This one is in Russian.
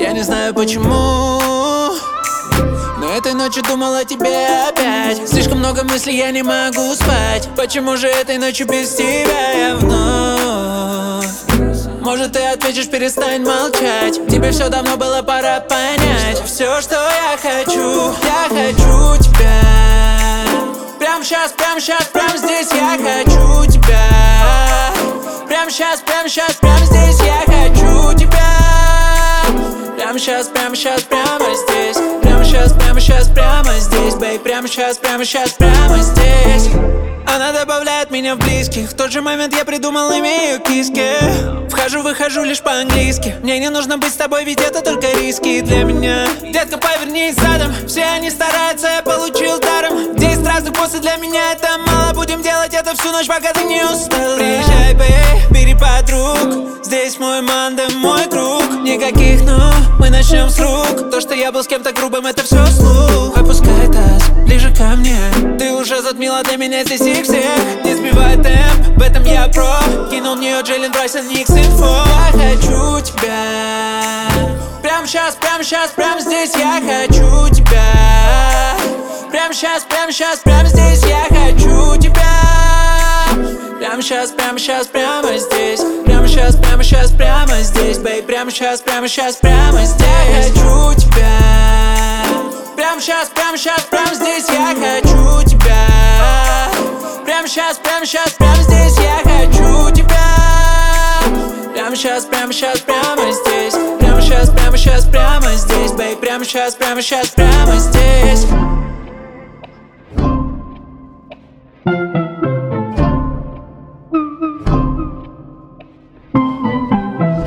Я не знаю почему, но этой ночью думал о тебе опять. Слишком много мыслей, я не могу спать. Почему же этой ночью без тебя я вновь? Может, ты ответишь, перестань молчать. Тебе все давно было пора понять. Все, что я хочу тебя. Прям сейчас, прям здесь я хочу тебя. Прям сейчас, прям здесь я хочу тебя. Прям сейчас, прямо здесь. Прям сейчас, прямо здесь, бей. Прям сейчас, прямо здесь. Она добавляет меня в близких. В тот же момент я придумал имя ее киски. Вхожу, выхожу лишь по-английски. Мне не нужно быть с тобой, ведь это только риски для меня. Детка, повернись задом. Все они стараются, я получил даром. 10 разных после для меня это мало. Будем делать это всю ночь, пока ты не устал. Приезжай, бей, бери подруг. Здесь мой манда, мой круг. Никаких «но», мы начнем с рук. То, что я был с кем-то грубым, это все слух. Опускай таз, ближе ко мне. Ты уже затмила для меня здесь их всех. Не сбивай темп, в этом я про. Кинул в нее Джейлен Брайсон, Никс инфо. Я хочу тебя. Прям сейчас, прям здесь я хочу тебя. Прям сейчас, прям здесь я хочу тебя. Прям сейчас, прямо здесь. Прям сейчас, прямо здесь, бей. Прям сейчас, прямо здесь. Я хочу тебя. Прям сейчас, прям здесь я хочу тебя. Прям сейчас, прям здесь я хочу тебя. Прям сейчас, прямо здесь. Прям сейчас, прямо здесь, бей. Прям сейчас, прямо здесь.